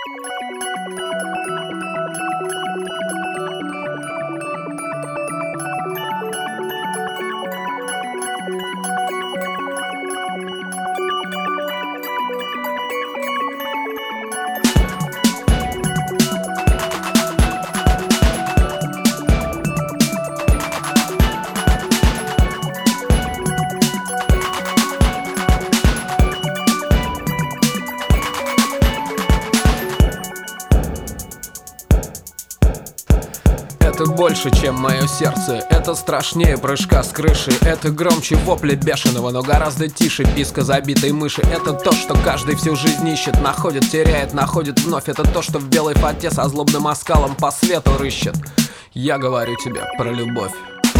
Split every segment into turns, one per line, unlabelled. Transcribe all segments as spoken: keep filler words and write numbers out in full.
Это больше, чем мое сердце, это страшнее прыжка с крыши. Это громче вопля бешеного, но гораздо тише писка забитой мыши. Это то, что каждый всю жизнь ищет, находит, теряет, находит вновь. Это то, что в белой фате со злобным оскалом по свету рыщет. Я говорю тебе про любовь.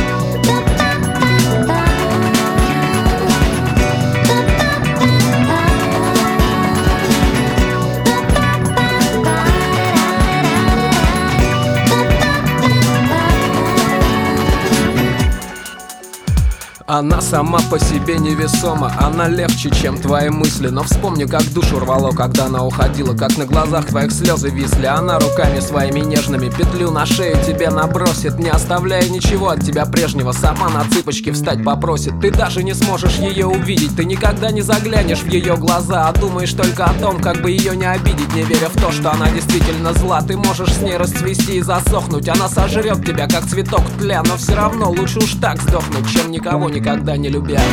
Она сама по себе невесома, она легче, чем твои мысли. Но вспомни, как душу рвало, когда она уходила, как на глазах твоих слезы висли. Она руками своими нежными петлю на шею тебе набросит, не оставляя ничего от тебя прежнего. Сама на цыпочки встать попросит. Ты даже не сможешь ее увидеть, ты никогда не заглянешь в ее глаза, а думаешь только о том, как бы ее не обидеть, не веря в то, что она действительно зла. Ты можешь с ней расцвести и засохнуть, она сожрет тебя, как цветок тля. Но все равно лучше уж так сдохнуть, чем никого не никогда не любя.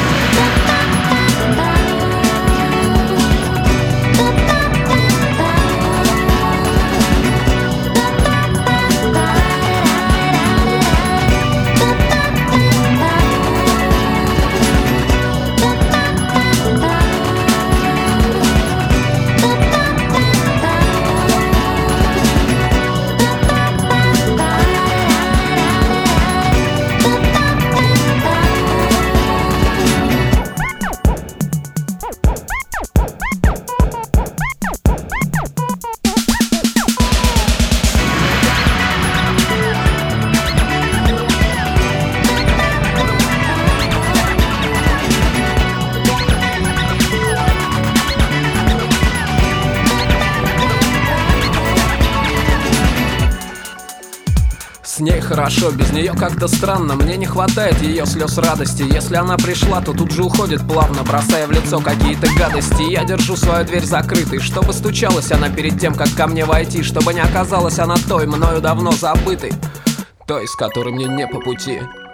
С ней хорошо, без нее как-то странно. Мне не хватает ее слез радости. Если она пришла, то тут же уходит плавно, бросая в лицо какие-то гадости. Я держу свою дверь закрытой, чтобы стучалась она перед тем, как ко мне войти. Чтобы не оказалась она той, мною давно забытой, той, с которой мне не по пути.